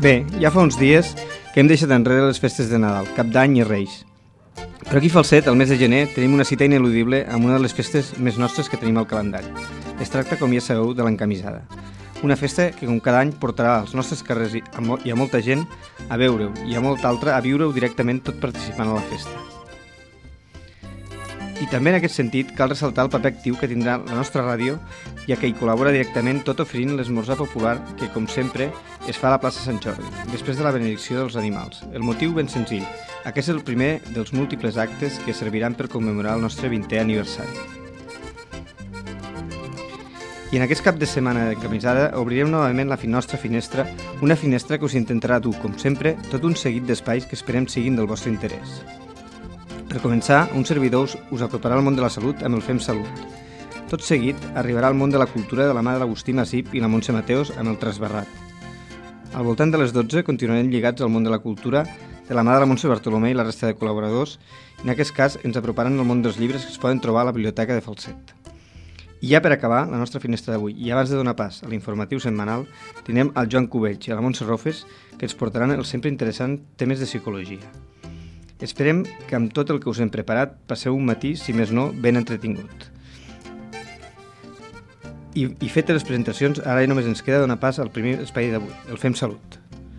Bé, ja fa uns dies que hem deixat enrere les festes de Nadal, Cap d'Any i Reis. Però aquí a Falset, el mes de gener, tenim una cita ineludible amb una de les festes més nostres que tenim al calendari. Es tracta, com ja sabeu, de l'encamisada. Una festa que, com cada any, portarà als nostres carrers i a molta gent a veure-ho i a molta altra a viure-ho directament tot participant a la festa. I també en aquest sentit cal ressaltar el paper actiu que tindrà la nostra ràdio, ja que hi col·labora directament tot oferint l'esmorzar popular que, com sempre, es fa a la plaça Sant Jordi, després de la benedicció dels animals. El motiu ben senzill. Aquest és el primer dels múltiples actes que serviran per commemorar el nostre 20è aniversari. I en aquest cap de setmana d'encamisada obrirem novament la nostra finestra, una finestra que us intentarà dur, com sempre, tot un seguit d'espais que esperem siguin del vostre interès. Per començar, un servidor us aproparà al món de la salut amb el Fem Salut. Tot seguit, arribarà al món de la cultura de la mà de l'Agustí Masip i la Montse Mateos amb el Trasbarrat. Al voltant de les 12 continuarem lligats al món de la cultura de la mà de la Montse Bartolomé i la resta de col·laboradors, i en aquest cas ens aproparan al món dels llibres que es poden trobar a la biblioteca de Falset. I ja per acabar la nostra finestra d'avui, i abans de donar pas a l'informatiu setmanal, tindrem el Joan Cubells i la Montse Rofes, que ens portaran els sempre interessants temes de psicologia. Esperem que amb tot el que us hem preparat passeu un matí, si més no, ben entretingut. I fetes les presentacions, ara només ens queda donar pas al primer espai d'avui, el Fem Salut.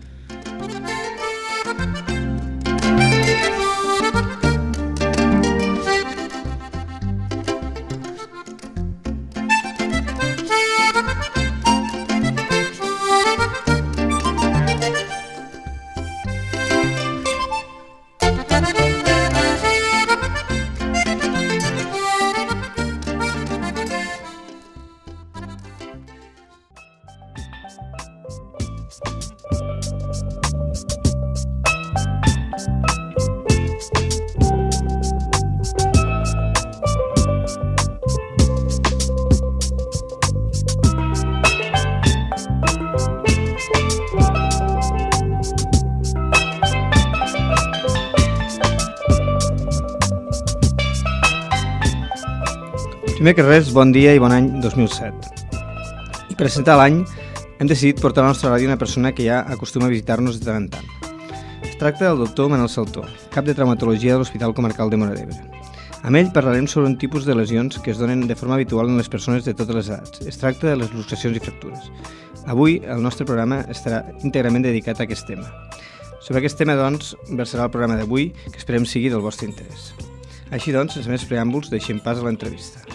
Primer que res, bon dia i bon any 2007. I per presentar l'any hem decidit portar a la nostra ràdio una persona que ja acostuma a visitar-nos de tant en tant. Es tracta del doctor Manel Saltó, cap de traumatologia de l'Hospital Comarcal de Móra d'Ebre. Amb ell parlarem sobre un tipus de lesions que es donen de forma habitual en les persones de totes les edats. Es tracta de les luxacions i fractures. Avui el nostre programa estarà íntegrament dedicat a aquest tema. Sobre aquest tema, doncs, versarà el programa d'avui, que esperem sigui del vostre interès. Així doncs, sense més preàmbuls, deixem pas a l'entrevista.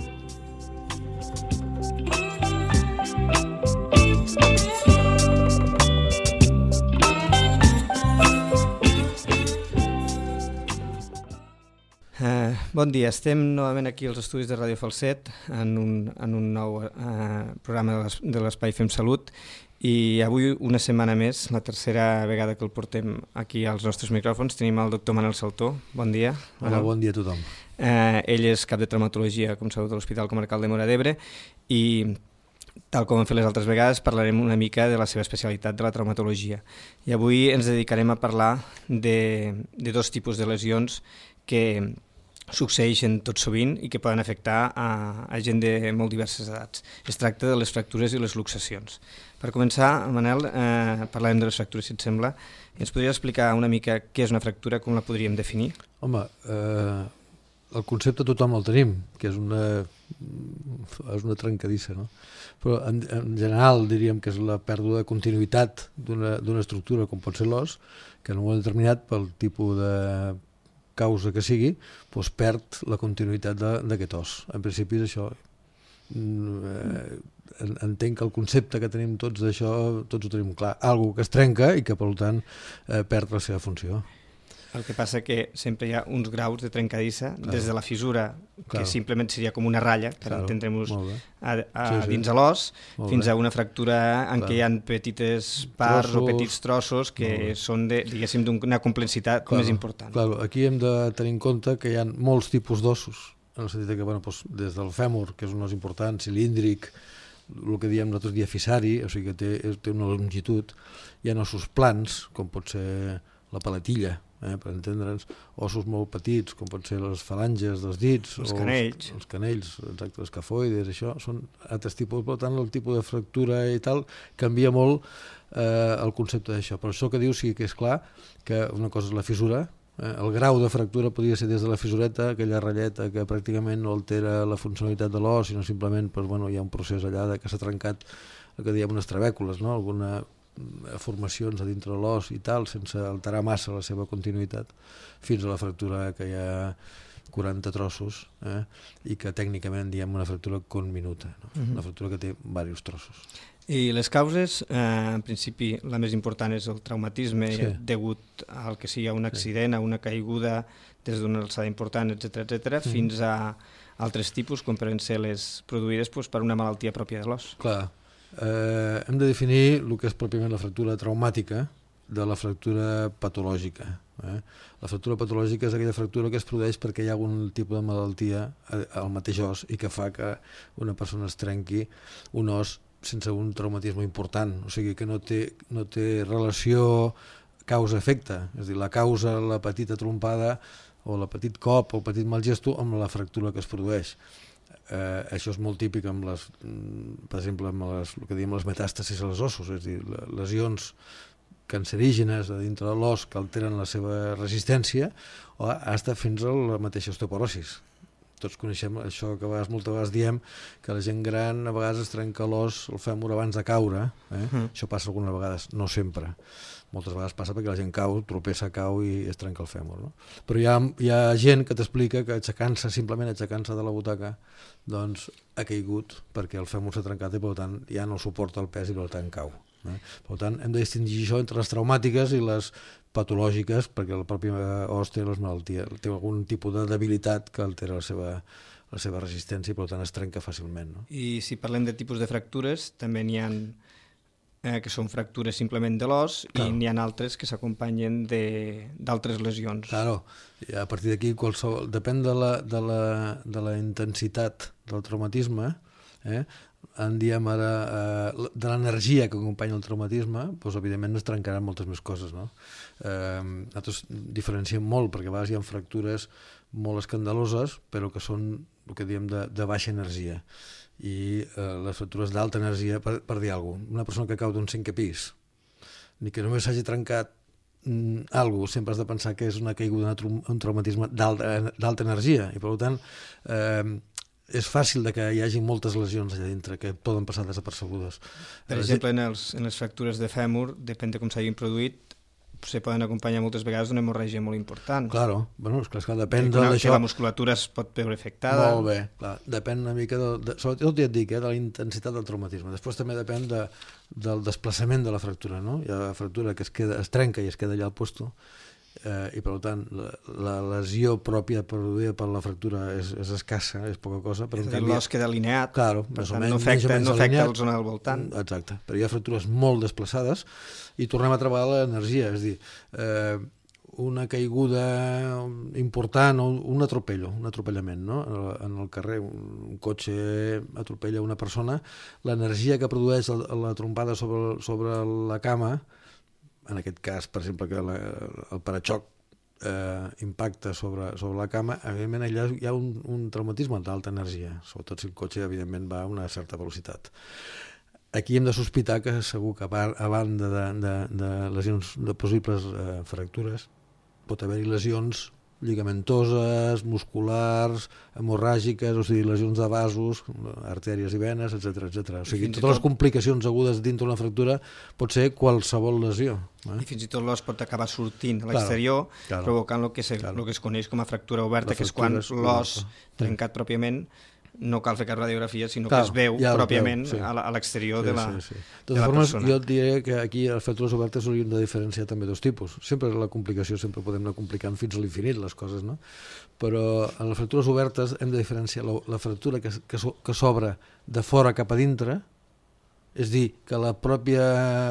Bon dia, estem novament aquí als estudis de Ràdio Falset en un nou programa de l'Espai Fem Salut i avui una setmana més, la tercera vegada que el portem aquí als nostres micròfons, tenim el doctor Manel Saltó. Bon dia. Hola, bon dia a tothom. Ell és cap de traumatologia, com sabeu, de l'Hospital Comarcal de Móra d'Ebre i tal com hem fet les altres vegades, parlarem una mica de la seva especialitat de la traumatologia. I avui ens dedicarem a parlar de dos tipus de lesions que succeeixen tot sovint i que poden afectar a gent de molt diverses edats. Es tracta de les fractures i les luxacions. Per començar, Manel, parlarem de les fractures, si et sembla. Ens podries explicar una mica què és una fractura, com la podríem definir? Home, el concepte tothom el tenim, que és una trencadissa, no? Però en general diríem que és la pèrdua de continuïtat d'una estructura com pot ser l'os, que en un moment determinat, pel tipus de causa que sigui, doncs perd la continuïtat d'aquest os. En principi és això. Entenc que el concepte que tenim tots d'això, tots ho tenim clar. Algo que es trenca i que, per tant, perd la seva funció. El que passa que sempre hi ha uns graus de trencadissa, des de la fissura, que simplement seria com una ratlla, per entendre-nos dins de l'os, fins a una fractura en què hi ha petites parts o petits trossos que són, diguéssim, d'una complexitat més important. Aquí hem de tenir en compte que hi ha molts tipus d'ossos, en el sentit que des del fèmur, que és un os important, cilíndric, el que diem nosaltres diafisari, o sigui que té una longitud, hi ha ossos plans, com pot ser la palatilla, per entendre'ns, ossos molt petits, com pot ser les falanges dels dits, els canells, exacte, els escafoides, això són altres tipus, per tant el tipus de fractura i tal canvia molt el concepte d'això, però això que dius sí que és clar que una cosa és la fissura, el grau de fractura podria ser des de la fissureta, aquella ratlleta que pràcticament no altera la funcionalitat de l'os, sinó simplement hi ha un procés allà que s'ha trencat el que diem unes trabècules, no? Alguna formacions a dintre de l'os i tal, sense alterar massa la seva continuïtat, fins a la fractura que hi ha 40 trossos, i que tècnicament diem una fractura conminuta, no? Una fractura que té diversos trossos. I les causes, en principi, la més important és el traumatisme degut al que sigui un accident, a una caiguda des d'una alçada important, etc., fins a altres tipus, com poden ser les produïdes per una malaltia pròpia de l'os. Clar. Hem de definir el que és pròpiament la fractura traumàtica de la fractura patològica. La fractura patològica és aquella fractura que es produeix perquè hi ha algun tipus de malaltia al mateix os i que fa que una persona es trenqui un os sense un traumatisme important, o sigui que no té relació causa-efecte, és a dir, la causa, la petita trompada o la petit cop o el petit mal gesto amb la fractura que es produeix. Això és molt típic amb les, per exemple, amb el que diem les metàstasis als ossos, és a dir, lesions cancerígenes a dintre de l'os que alteren la seva resistència o fins a la mateixa osteoporosis. Tots coneixem això que moltes vegades diem que la gent gran a vegades es trenca l'os, el fèmur abans de caure, això passa algunes vegades, no sempre. Moltes vegades passa perquè la gent cau, tropessa, cau i es trenca el fèmur. No? Però hi ha gent que t'explica que simplement aixecant-se de la butaca, doncs ha caigut perquè el fèmur s'ha trencat i per tant ja no suporta el pes i per tant cau. Per tant, hem de distingir això entre les traumàtiques i les patològiques, perquè el propi os té les malalties, té algun tipus de debilitat que altera la seva resistència i per tant es trenca fàcilment. No? I si parlem de tipus de fractures, també n'hi ha que són fractures simplement de l'os i n'hi ha altres que s'acompanyen d'altres lesions. Claro, i a partir d'aquí depèn de la intensitat del traumatisme, en diem ara de l'energia que acompanya el traumatisme, doncs evidentment es trencaran moltes més coses. No? Nosaltres diferenciem molt perquè a vegades hi ha fractures molt escandaloses però que són el que diem de baixa energia i les fractures d'alta energia, per dir alguna cosa, una persona que cau d'un 5è pis ni que només s'hagi trencat alguna cosa, sempre has de pensar que és una caiguda, un traumatisme d'alta energia i per tant és fàcil que hi hagi moltes lesions allà dintre que poden passar desapercebudes. Per exemple, en les fractures de fèmur, depèn de com s'hagin produït, se poden acompanyar moltes vegades d'una hemorràgia molt important. Claro, bueno, és clar, depèn d'això. Que la musculatura es pot veure afectada. Molt bé, clar, depèn una mica, sobretot ja et dic, de la intensitat del traumatisme. Després també depèn del desplaçament de la fractura, no? Hi ha la fractura que es trenca i es queda allà al puesto, i per tant la lesió pròpia produïda per la fractura és escassa, és poca cosa. L'os queda alineat, claro, per tant no afecta la zona del voltant. Exacte, però hi ha fractures molt desplaçades i tornem a treballar l'energia, és a dir, una caiguda important o un atropellament, no? En el carrer, un cotxe atropella una persona, l'energia que produeix la trompada sobre la cama, en aquest cas, per exemple, que el paraxoc impacta sobre la cama, evidentment allà hi ha un traumatisme d'alta energia, sobretot si el cotxe evidentment va a una certa velocitat. Aquí hem de sospitar que segur que a banda de lesions, de possibles fractures, pot haver-hi lesions lligamentoses, musculars, hemorràgiques, o sigui, lesions de vasos, artèries i venes, etc. O sigui, totes les complicacions agudes dintre d'una fractura pot ser qualsevol lesió. I fins i tot l'os pot acabar sortint a l'exterior, provocant el que es coneix com a fractura oberta, que és quan l'os trencat pròpiament no cal fer cap radiografia, sinó que es veu pròpiament a l'exterior de la persona. De totes formes, jo et diré que aquí a les fractures obertes hauríem de diferenciar també dos tipus. Sempre la complicació, sempre podem anar complicant fins a l'infinit les coses, no? Però en les fractures obertes hem de diferenciar la fractura que s'obre de fora cap a dintre, és dir, que la pròpia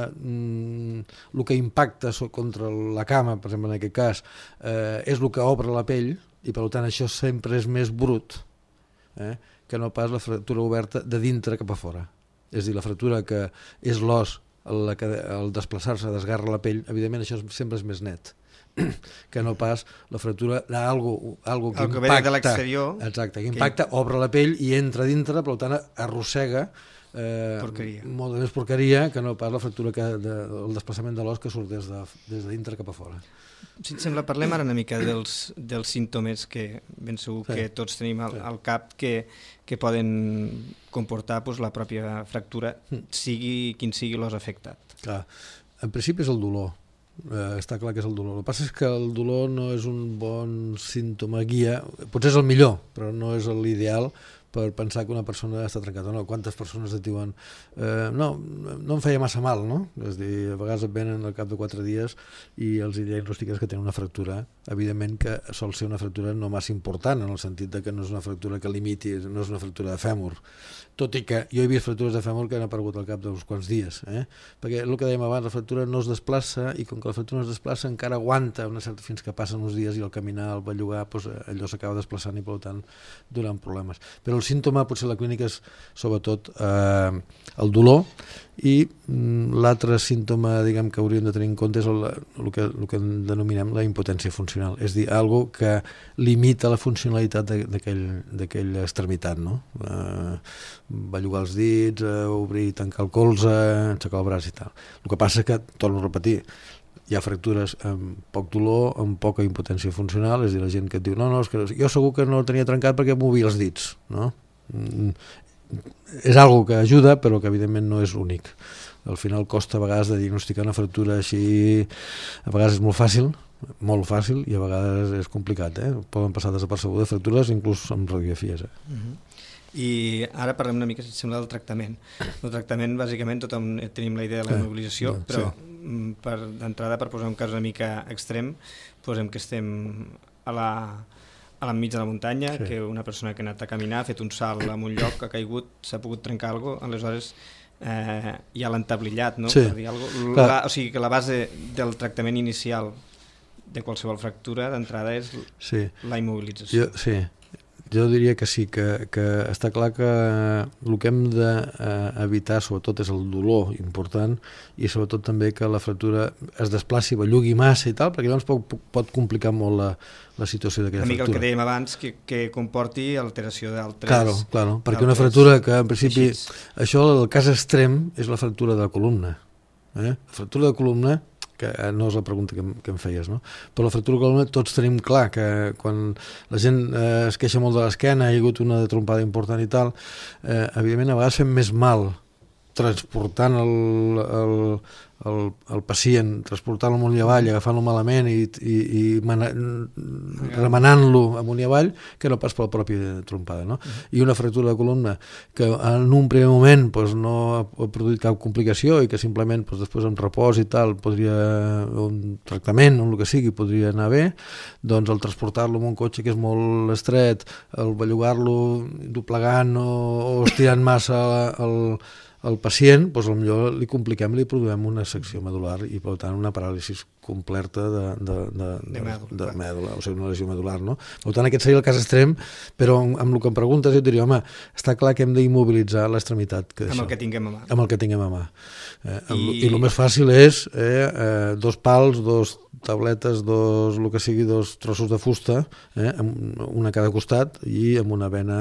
el que impacta contra la cama, per exemple en aquest cas, és el que obre la pell i per tant això sempre és més brut, que no pas la fractura oberta de dintre cap a fora. És a dir, la fractura que és l'os, al desplaçar-se desgarra la pell, evidentment això sempre és més net, que no pas la fractura d'algo que el que ve de l'exterior. Exacte, que impacta, obre la pell i entra dintre, per tant arrossega molt més porqueria que no pas la fractura, el desplaçament de l'os que surt des de dintre cap a fora. Si et sembla, parlem ara una mica dels símptomes que ben segur que tots tenim al cap que poden comportar la pròpia fractura, sigui quin sigui l'os afectat. Clar, en principi és el dolor. Està clar que és el dolor. El que passa és que el dolor no és un bon símptoma guia, potser és el millor, però no és l'ideal per pensar que una persona està trencada. No, quantes persones et diuen no em feia massa mal, no? És a dir, a vegades et venen al cap de 4 dies i els diagnostiques que tenen una fractura. Evidentment que sol ser una fractura no massa important, en el sentit de que no és una fractura que limiti, no és una fractura de fèmur. Tot i que jo he vist fractures de fèmur que han aparegut al cap d'uns quants dies, perquè el que dèiem abans, la fractura no es desplaça, i com que la fractura no es desplaça encara aguanta fins que passen uns dies, i al caminar, al bellugar, allò s'acaba desplaçant i per tant donant problemes. Però el símptoma, potser la clínica, és sobretot el dolor, i l'altre símptoma, diguem, que hauríem de tenir en compte és el que denominem la impotència funcional, és a dir, algo que limita la funcionalitat d'aquella extremitat, no? Bellugar els dits, obrir i tancar el colze, aixecar el braç i tal. El que passa és que, torno a repetir, hi ha fractures amb poc dolor, amb poca impotència funcional, és a dir, la gent que et diu no, és que jo segur que no el tenia trencat perquè movia els dits, no? És algo que ajuda, però que evidentment no és únic. Al final costa a vegades de diagnosticar una fractura així, a vegades és molt fàcil, i a vegades és complicat, poden passar desapercebudes fractures inclús amb radiografies. I ara parlem una mica, si et sembla, del tractament. El tractament, bàsicament, tothom tenim la idea de la immobilització, però d'entrada, per posar un cas una mica extrem, posem que estem a l'enmig de la muntanya, que una persona que ha anat a caminar, ha fet un salt en un lloc, ha caigut, s'ha pogut trencar alguna cosa, aleshores hi ha l'entablillat, no? Per dir alguna cosa. O sigui que la base del tractament inicial de qualsevol fractura d'entrada és la immobilització. Jo diria que sí, que està clar que el que hem d'evitar sobretot és el dolor important, i sobretot també que la fractura es desplaci, bellugui massa i tal, perquè llavors pot complicar molt la situació d'aquella fractura. Una mica el que dèiem abans, que comporti alteració d'altres... Claro, perquè una fractura que en principi... Això, el cas extrem, és la fractura de la columna. La fractura de columna, que no és la pregunta que em feies, no? Però la fractura de columna tots tenim clar que quan la gent es queixa molt de l'esquena, hi ha hagut una trompada important i tal, evidentment a vegades fem més mal transportant el pacient, transportant-lo amunt i avall, agafant-lo malament i remenant-lo amunt i avall, que no pas per la pròpia trompada, no? I una fractura de columna que en un primer moment no ha produït cap complicació i que simplement després amb repòs i tal, un tractament o el que sigui podria anar bé, doncs el transportar-lo en un cotxe que és molt estret, el bellugar-lo doblegant o estirant massa el pacient, potser li compliquem, li produïm una secció medular i per tant una paràlisi completa de mèdula, o sigui una lesió medular, no? Per tant aquest seria el cas extrem, però amb el que em preguntes jo et diria, home, està clar que hem d'immobilitzar l'extremitat. Amb el que tinguem a mà. Amb el que tinguem a mà. I el més fàcil és 2 pals, 2 tabletes, el que sigui, 2 trossos de fusta, una a cada costat i amb una vena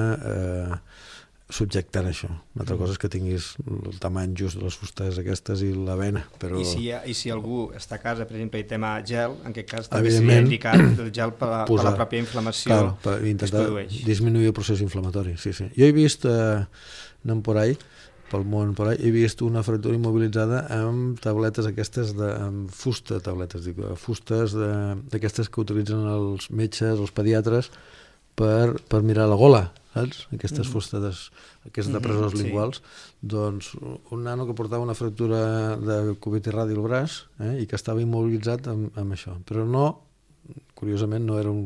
subjectant això. Una altra cosa és que tinguis el tamany just de les fustes aquestes i la vena. Però... I si algú està a casa, per exemple, i tema gel, en aquest cas també seria indicat el gel per la pròpia inflamació per intentar que es produeix. Disminuir el procés inflamatori. Sí. Jo he vist, anant por ahí, pel món por ahí, he vist una fractura immobilitzada amb tabletes aquestes amb fusta, fustes d'aquestes que utilitzen els metges, els pediatres, per mirar la gola, saps? Aquestes fustades, aquests depressors linguals, doncs un nano que portava una fractura de cúbit i radi al braç i que estava immobilitzat amb això, però no, curiosament no era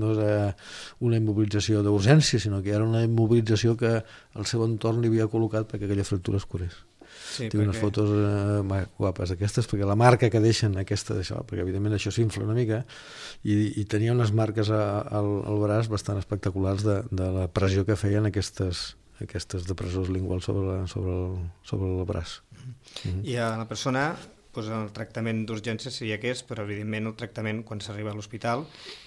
una immobilització d'urgència, sinó que era una immobilització que el seu entorn li havia col·locat perquè aquella fractura es curés. Tinc unes fotos guapes aquestes, perquè la marca que deixen aquesta d'això, perquè evidentment això s'infla una mica, i tenia unes marques al braç bastant espectaculars de la pressió que feien aquestes depressors linguals sobre el braç. I a la persona el tractament d'urgència seria aquest, però evidentment el tractament quan s'arriba a l'hospital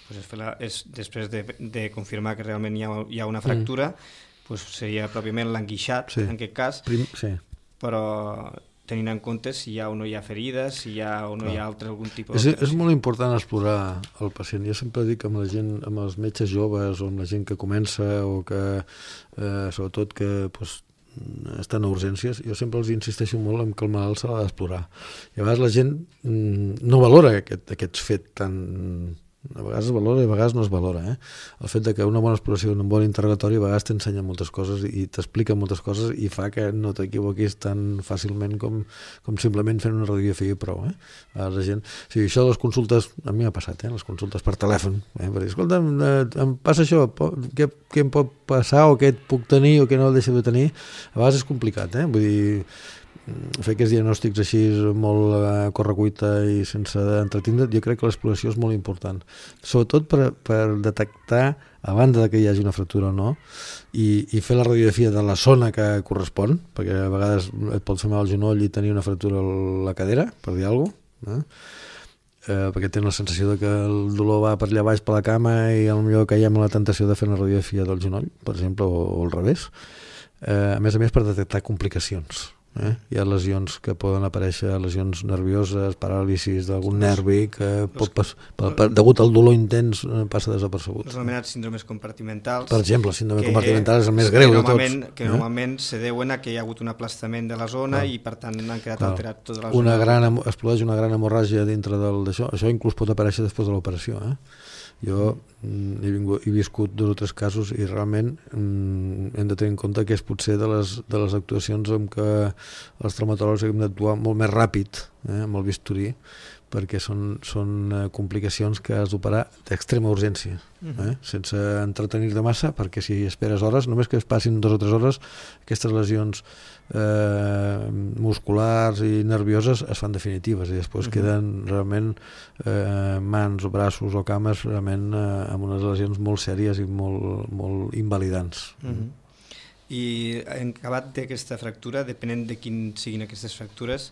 és després de confirmar que realment hi ha una fractura, seria pròpiament l'enguixat, en aquest cas, però tenint en compte si hi ha o no hi ha ferides, si hi ha o no hi ha algun tipus de... És molt important explorar el pacient. Jo sempre dic amb la gent, amb els metges joves o amb la gent que comença o que, sobretot que estan a urgències, jo sempre els insisteixo molt en que el malalt se l'ha d'explorar. I a vegades la gent no valora aquest fet tan... A vegades es valora i a vegades no es valora. El fet de que una bona exploració, un bon interrogatori a vegades t'ensenya moltes coses i t'explica moltes coses i fa que no t'equivoquis tan fàcilment com simplement fent una radiografia i prou. La gent... Sí, això de les consultes, a mi m'ha passat, les consultes per telèfon. Per dir, escolta, em passa això, què em pot passar o què puc tenir o què no deixo de tenir? A vegades és complicat, vull dir... fer aquests diagnòstics així molt a correcuita i sense entretindre, jo crec que l'exploració és molt important, sobretot per detectar a banda que hi hagi una fractura o no i fer la radiografia de la zona que correspon, perquè a vegades et pot fer mal el genoll i tenir una fractura a la cadera, per dir alguna cosa, perquè tens la sensació de que el dolor va per allà baix per la cama i potser caiem en la tentació de fer una radiografia del genoll, per exemple, o al revés. A més per detectar complicacions. Hi ha lesions que poden aparèixer, lesions nervioses, paràlisis d'algun nervi que degut al dolor intens passa desapercebut. Els anomenats síndromes compartimentals. Per exemple, el síndrome compartimental és el més greu de tots. Que normalment se deuen a que hi ha hagut un aplastament de la zona i per tant han quedat alterat tota la zona. Explodeix una gran hemorràgia dintre d'això. Això inclús pot aparèixer després de l'operació. Jo he viscut 2 o 3 casos i realment hem de tenir en compte que és potser de les actuacions en què els traumatòlegs hem d'actuar molt més ràpid amb el bisturí, perquè són complicacions que has d'operar d'extrema urgència, sense entretenir-te massa, perquè si esperes hores, només que es passin 2 o 3 hores, aquestes lesions musculars i nervioses es fan definitives i després queden realment mans o braços o cames realment amb unes lesions molt sèries i molt invalidants. I en acabat d'aquesta fractura, depenent de quin siguin aquestes fractures,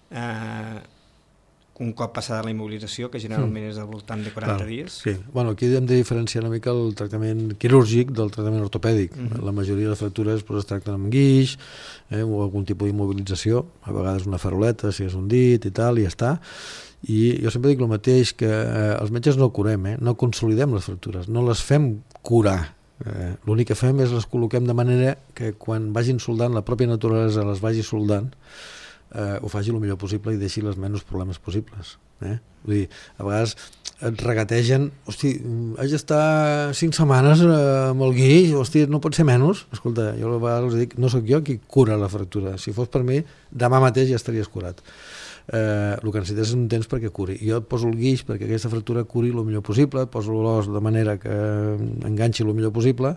un cop passada la immobilització, que generalment és al voltant de 40 dies. Sí. Bueno, aquí hem de diferenciar una mica el tractament quirúrgic del tractament ortopèdic. La majoria de fractures es tracten amb guix o algun tipus d'immobilització, a vegades una faroleta, si és un dit i tal, i ja està. I jo sempre dic el mateix, que els metges no curem, no consolidem les fractures, no les fem curar. L'únic que fem és les col·loquem de manera que quan vagin soldant, la pròpia naturalesa les vagi soldant, ho faci el millor possible i deixi els menys problemes possibles. Vull dir, a vegades et regategen, hosti, haig d'estar 5 setmanes amb el guix, hosti, no pot ser menys. Escolta, jo a vegades dic, no sóc jo qui cura la fractura, si fos per mi, demà mateix ja estaries curat. El que necessites és un temps perquè curi. Jo et poso el guix perquè aquesta fractura curi el millor possible, et poso l'os de manera que enganxi el millor possible,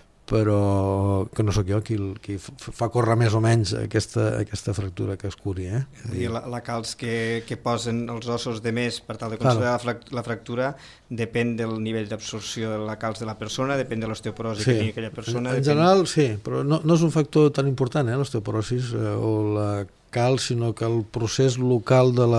però que no sóc jo qui fa córrer més o menys aquesta fractura que es curi. La calç que posen els ossos de més per tal de considerar la fractura depèn del nivell d'absorció de la calç de la persona, depèn de l'osteoporosi que tingui aquella persona. En general sí, però no és un factor tan important, l'osteoporosis o la calç, sinó que el procés local de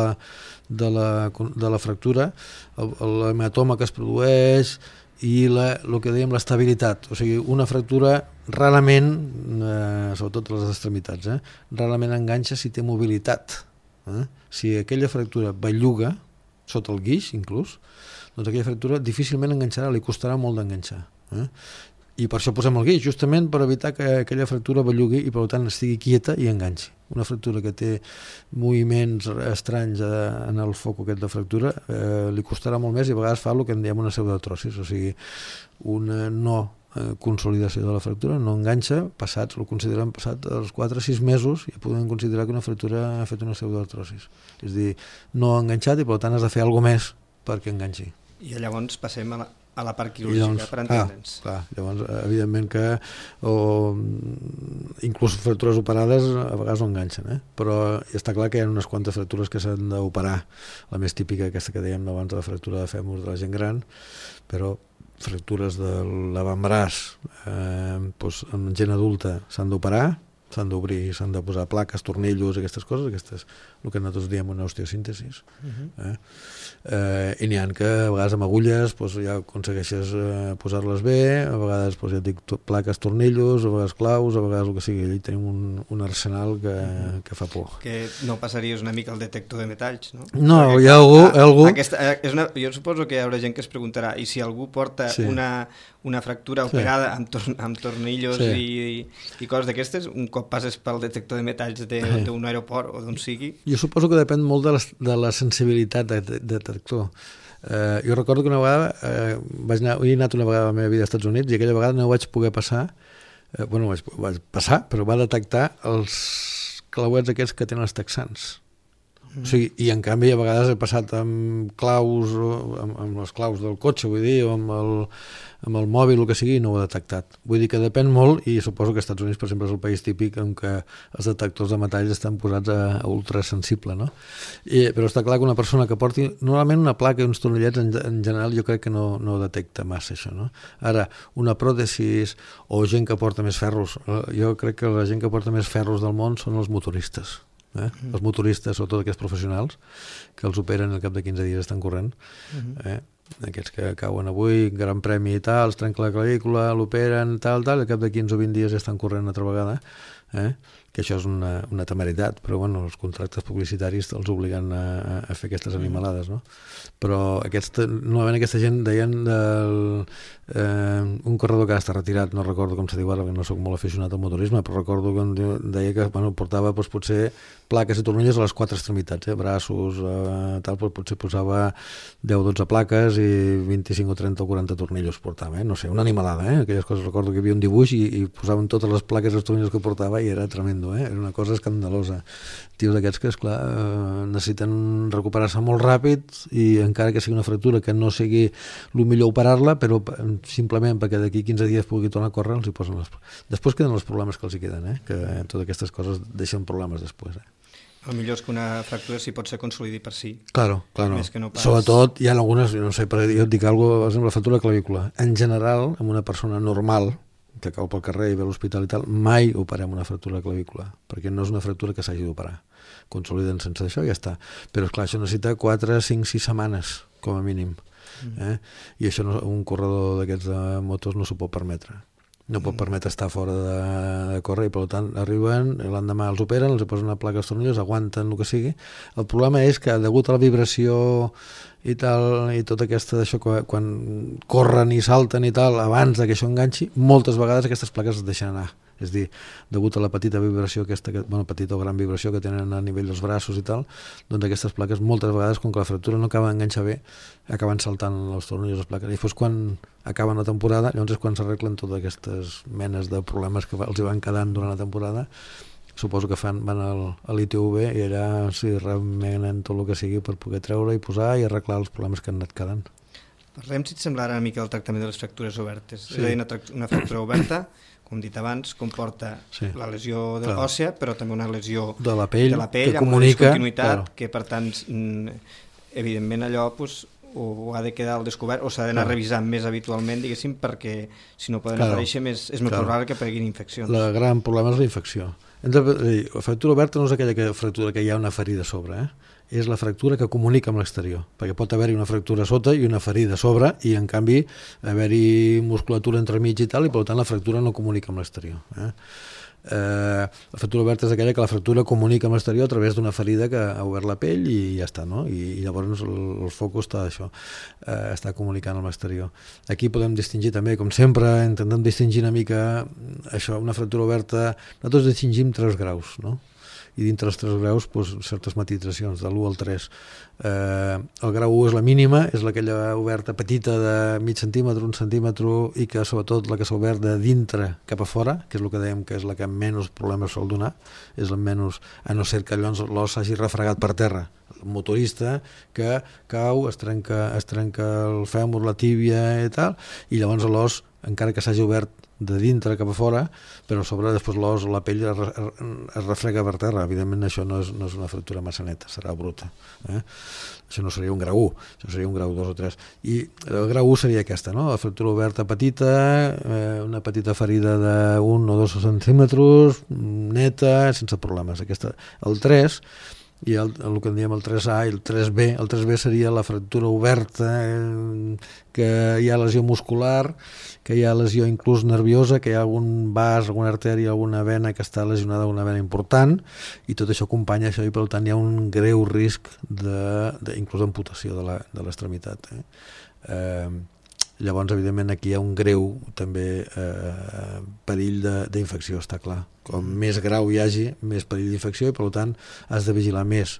la fractura, l'hematoma que es produeix i el que dèiem l'estabilitat, o sigui, una fractura rarament, sobretot les extremitats, rarament enganxa si té mobilitat. Si aquella fractura belluga, sota el guix inclús, doncs aquella fractura difícilment enganxarà, li costarà molt d'enganxar. I per això posem el guix, justament per evitar que aquella fractura bellugui i per tant estigui quieta i enganxi. Una fractura que té moviments estranys en el foc aquest de fractura li costarà molt més i a vegades fa el que en diem una pseudoartrosis, o sigui, una no consolidació de la fractura, no enganxa, ho considerem passat els 4 o 6 mesos i podem considerar que una fractura ha fet una pseudoartrosis. És a dir, no ha enganxat i per tant has de fer alguna més perquè enganxi. I llavors passem a la part quirúrgica, per entendre'ns. Llavors, evidentment que inclús fractures operades a vegades no enganxen, però està clar que hi ha unes quantes fractures que s'han d'operar. La més típica, aquesta que dèiem abans, de la fractura de fèmur de la gent gran, però fractures de l'avantbraç en gent adulta s'han d'operar, s'han d'obrir, s'han de posar plaques, tornillos, aquestes coses, aquestes, el que nosaltres diem una osteosíntesis. I n'hi ha que a vegades amb agulles ja aconsegueixes posar-les bé, a vegades ja et dic plaques, tornillos, a vegades claus, a vegades el que sigui. Allà tenim un arsenal que fa por. Que no passaries una mica al detector de metalls, no? No, hi ha algú... Jo suposo que hi haurà gent que es preguntarà, i si algú porta una fractura operada amb tornillos i coses d'aquestes, un cop passes pel detector de metalls d'un aeroport o d'on sigui... Jo suposo que depèn molt de la sensibilitat de detector. Jo recordo que una vegada he anat una vegada a la meva vida als Estats Units i aquella vegada no vaig poder passar, vaig passar, però va detectar els clauets aquests que tenen els texans. O sigui, i en canvi a vegades he passat amb claus, amb les claus del cotxe, vull dir, o amb el mòbil, el que sigui, i no ho he detectat. Vull dir que depèn molt, i suposo que als Estats Units, per exemple, és el país típic en què els detectors de metalls estan posats a ultrasensible, no? Però està clar que una persona que porti normalment una placa i uns tornillets en general jo crec que no detecta massa això, no? Ara, una pròtesis o gent que porta més ferros, jo crec que la gent que porta més ferros del món són els motoristes. Els motoristes, sobretot aquests professionals que els operen al cap de 15 dies estan corrent, aquests que cauen avui, gran premi i tal, els trenca la clavícula, l'operen, tal, al cap de 15 o 20 dies estan corrent altra vegada, que això és una temeritat, però bueno, els contractes publicitaris els obliguen a fer aquestes animalades, no? Però normalment aquesta gent deien un corredor que ara està retirat, no recordo com se diu ara, perquè no soc molt aficionat al motorisme, però recordo que deia que portava potser plaques i tornilles a les 4 extremitats, braços, tal, potser posava 10 o 12 plaques i 25 o 30 o 40 tornillos portava, no sé, una animalada, aquelles coses. Recordo que hi havia un dibuix i posaven totes les plaques i els tornillos que portava i era tremendo, era una cosa escandalosa. Tios d'aquests que, esclar, necessiten recuperar-se molt ràpid i encara que sigui una fractura que no sigui el millor operar-la, però simplement perquè d'aquí 15 dies pugui tornar a córrer els hi posen després queden els problemes que els hi queden, que totes aquestes coses deixen problemes després. El millor és que una fractura s'hi pot ser consolidi per si. Claro. No sobretot hi ha algunes, no sé, jo et dic alguna cosa, per exemple, la fractura de clavícula. En general, amb una persona normal que cau pel carrer i ve a l'hospital i tal, mai operem una fractura de clavícula, perquè no és una fractura que s'hagi d'operar. Consoliden sense això i ja està. Però, esclar, això necessita 4, 5, 6 setmanes, com a mínim. I això un corredor d'aquests de motos no s'ho pot permetre. No pot permetre estar fora de córrer i per tant arriben, l'endemà els operen, els posen una placa als tornillos, aguanten el que sigui. El problema és que degut a la vibració i tal, i tot aquesta d'això, quan corren i salten i tal, abans que això enganxi, moltes vegades aquestes plaques es deixen anar. És a dir, degut a la petita vibració petita o gran vibració que tenen a nivell dels braços i tal, doncs aquestes plaques moltes vegades, com que la fractura no acaba d'enganxar bé, acaben saltant els tornillos, les plaques. I després quan acaben la temporada, llavors és quan s'arreglen totes aquestes menes de problemes que els van quedant durant la temporada. Suposo que van a l'ITV i allà s'hi remenen tot el que sigui per poder treure i posar i arreglar els problemes que han anat quedant. Parlem, si et sembla, ara una mica del tractament de les fractures obertes. És a dir, una fractura oberta, com dit abans, comporta la lesió de l'òssea, però també una lesió de la pell que amb comunica, una discontinuïtat, que per tant, evidentment allò o ha de quedar al descobert o s'ha d'anar revisant més habitualment, diguéssim, perquè si no poden aparèixer és més probable que apareguin infeccions. El gran problema és la infecció. La fractura oberta no és aquella fractura que hi ha una ferida a sobre, és la fractura que comunica amb l'exterior, perquè pot haver-hi una fractura sota i una ferida a sobre i en canvi haver-hi musculatura entremig i tal, i per tant la fractura no comunica amb l'exterior. La fractura oberta és aquella que la fractura comunica amb l'exterior a través d'una ferida que ha obert la pell i ja està, no? I llavors el focus està comunicant amb l'exterior. Aquí podem distingir també, com sempre, intentem distingir una mica això, una fractura oberta. Nosaltres distingim 3 graus, no? I dintre els 3 graus certes matitzacions, de l'1 al 3. El grau 1 és la mínima, és aquella oberta petita de mig centímetre, 1 centímetre, i que sobretot la que s'ha obert de dintre cap a fora, que és el que dèiem que és la que menys problemes sol donar, és la menys, a no ser que llavors l'os s'hagi refregat per terra. El motorista que cau, es trenca el fèmur, la tíbia i tal, i llavors l'os encara que s'hagi obert de dintre cap a fora, però a sobre després l'os o la pell es refrega per terra. Evidentment això no és una fractura massa neta, serà bruta. Això no seria un grau 1, això seria un grau 2 o 3. I el grau 1 seria aquesta, no? La fractura oberta petita, una petita ferida de 1 o 2 centímetres, neta, sense problemes. El 3, i el que en diem el 3A i el 3B. El 3B seria la fractura oberta, que hi ha lesió muscular, que hi ha lesió inclús nerviosa, que hi ha algun vas, alguna artèria, alguna vena que està lesionada, una vena important, i tot això acompanya això, i per tant hi ha un greu risc inclús d'amputació de l'extremitat. Llavors, evidentment, aquí hi ha un greu també perill d'infecció, està clar. Com més grau hi hagi, més perill d'infecció, i per tant has de vigilar més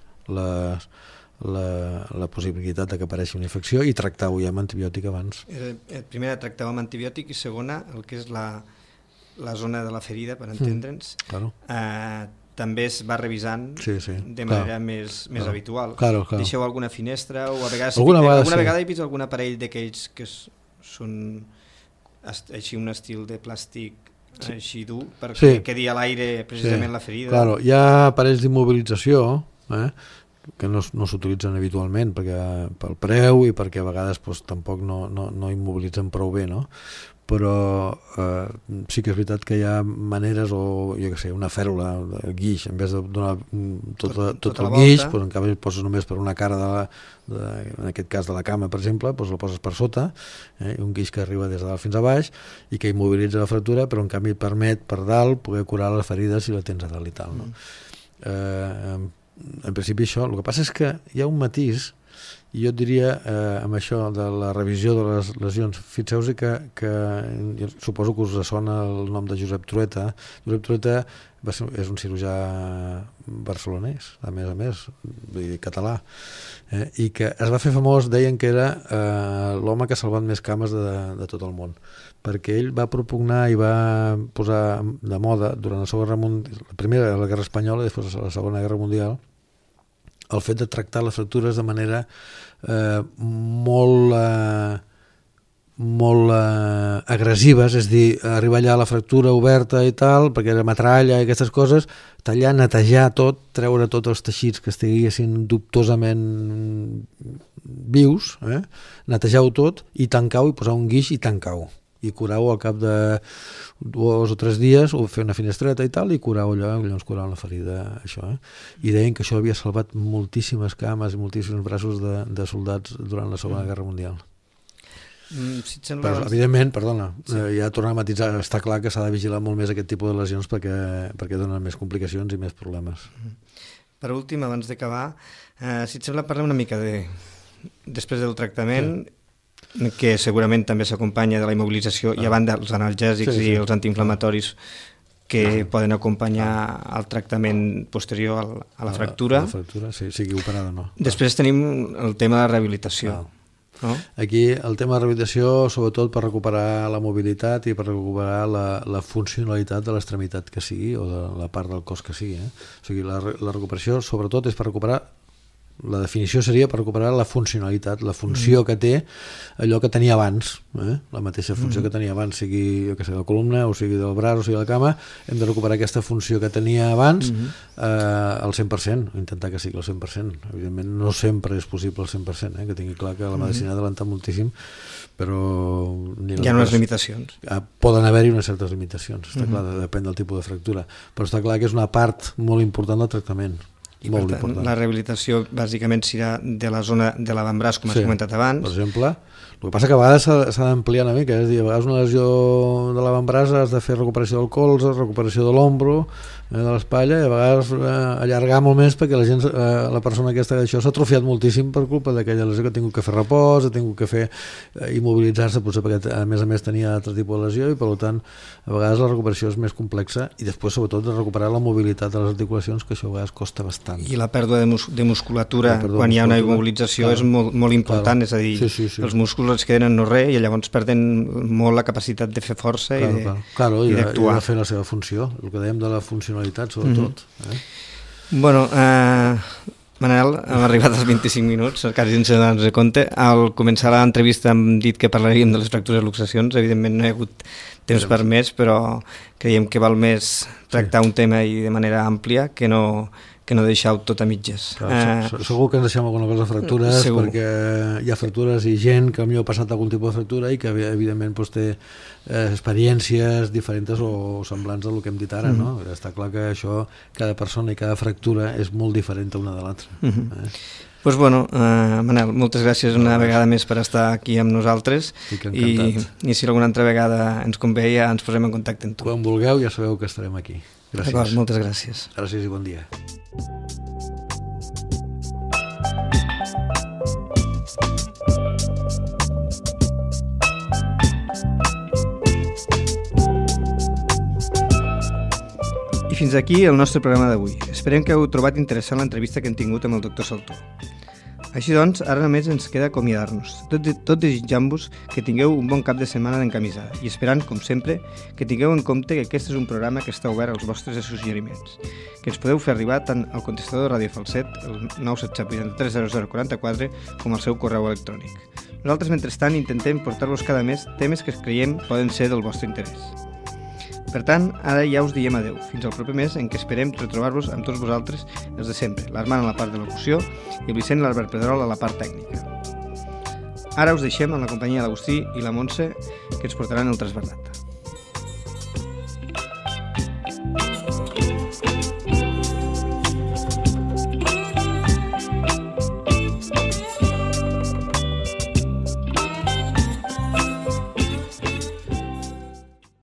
la possibilitat que apareixi una infecció i tractar-ho ja amb antibiòtic abans. Primera, tractar-ho amb antibiòtic, i segona, el que és la zona de la ferida, per entendre'ns, claro. També es va revisant de manera més habitual. Claro. Deixeu alguna finestra, o a vegades alguna vegada he vist algun aparell d'aquells que són així un estil de plàstic així dur, perquè quedi a l'aire precisament la ferida. Claro, hi ha aparells d'immobilització que no s'utilitzen habitualment pel preu i perquè a vegades tampoc no immobilitzen prou bé, no? Però sí que és veritat que hi ha maneres, o jo què sé, una fèrula de guix, en vez de donar tot el guix, en canvi poses només per una cara en aquest cas de la cama, per exemple, la poses per sota, un guix que arriba des de dalt fins a baix i que immobilitza la fractura, però en canvi permet per dalt poder curar la ferida si la tens a dalt i tal, no? En principi això, el que passa és que hi ha un matís, i jo et diria, amb això de la revisió de les lesions, fixeu-vos que jo suposo que us sona el nom de Josep Trueta. Josep Trueta és un cirurgià barcelonès, a més, vull dir, català, i que es va fer famós, deien que era l'home que ha salvat més cames de tot el món, perquè ell va propugnar i va posar de moda durant la primera la Guerra Espanyola i després la Segona Guerra Mundial, el fet de tractar les fractures de manera molt agressives, és a dir, arribar allà a la fractura oberta i tal, perquè era metralla i aquestes coses, tallar, netejar tot, treure tots els teixits que estiguessin dubtosament vius, netejar-ho tot i tancar-ho, i posar un guix i tancar-ho, i curar-ho al cap de 2 o 3 dies, o fer una finestreta i tal, i curar-ho allò, llavors curar la ferida, això. I deien que això havia salvat moltíssimes cames i moltíssims braços de soldats durant la Segona Guerra Mundial. Però, evidentment, perdona, ja tornar a matisar, està clar que s'ha de vigilar molt més aquest tipus de lesions perquè donen més complicacions i més problemes. Per últim, abans d'acabar, si et sembla, parlem una mica després del tractament, que segurament també s'acompanya de la immobilització, i a banda els analgèsics i els antiinflamatoris que poden acompanyar el tractament posterior a la fractura. A la fractura, sí, sigui operada o no. Després tenim el tema de la rehabilitació. No? Aquí el tema de rehabilitació, sobretot per recuperar la mobilitat i per recuperar la funcionalitat de l'extremitat que sigui, o de la part del cos que sigui. O sigui, la recuperació sobretot és per recuperar, la definició seria per recuperar la funcionalitat, la funció que té allò que tenia abans, la mateixa funció que tenia abans, sigui de la columna, o sigui del braç, o sigui de la cama. Hem de recuperar aquesta funció que tenia abans al 100%, intentar que sigui al 100%. Evidentment no sempre és possible al 100%, que tingui clar que la medicina ha adelantat moltíssim, però... Hi ha unes limitacions. Poden haver-hi unes certes limitacions, està clar, depèn del tipus de fractura, però està clar que és una part molt important del tractament. I per tant, la rehabilitació bàsicament serà de la zona de l'avantbraç, com has comentat abans. Per exemple, el que passa que a vegades s'ha d'ampliar una mica, és a dir, a vegades una lesió de l'avantbraç has de fer recuperació del colze, recuperació de l'ombro, de l'espatlla, i a vegades allargar molt més perquè la persona aquesta d'això s'ha atrofiat moltíssim per culpa d'aquella lesió, que ha tingut que fer repòs, ha tingut que fer immobilitzar-se, potser perquè a més tenia altre tipus de lesió, i per tant a vegades la recuperació és més complexa, i després sobretot de recuperar la mobilitat de les articulacions, que això a vegades costa bastant. I la pèrdua de musculatura quan hi ha una immobilització és molt important, és a dir, els músculs es queden en no res i llavors perden molt la capacitat de fer força i d'actuar. I de fer la seva funció, el que dèiem de la funcionalitat sobretot. Bueno, Manel, hem arribat als 25 minuts, quasi sense donar-nos compte. Al començar l'entrevista hem dit que parlaríem de les fractures i luxacions. Evidentment no hi ha hagut temps per més, però creiem que val més tractar un tema i de manera àmplia que no deixar-ho tot a mitges. Segur que ens deixem alguna cosa de fractures, perquè hi ha fractures i gent que potser ha passat algun tipus de fractura i que evidentment té experiències diferents o semblants del que hem dit ara, no? Està clar que això, cada persona i cada fractura és molt diferent una de l'altra. Doncs bueno, Manel, moltes gràcies una vegada més per estar aquí amb nosaltres i si alguna altra vegada ens convé ja ens posem en contacte amb tu. Quan vulgueu ja sabeu que estarem aquí. Gràcies. D'acord, moltes gràcies. Gràcies i bon dia. I fins aquí el nostre programa d'avui. Esperem que heu trobat interessant l'entrevista que hem tingut amb el doctor Saltó. Així doncs, ara només ens queda acomiadar-nos, tot desitjant-vos que tingueu un bon cap de setmana d'encamisada i esperant, com sempre, que tingueu en compte que aquest és un programa que està obert als vostres suggeriments, que ens podeu fer arribar tant al contestador de Ràdio Falset, el 977-830044, com al seu correu electrònic. Nosaltres, mentrestant, intentem portar-vos cada mes temes que creiem poden ser del vostre interès. Per tant, ara ja us diem adeu, fins al proper mes en què esperem retrobar-vos amb tots vosaltres, els de sempre, l'Armand a la part de locució i el Vicent i l'Albert Pedrol a la part tècnica. Ara us deixem amb la companyia de l'Agustí i la Montse, que ens portaran el Trasbardat.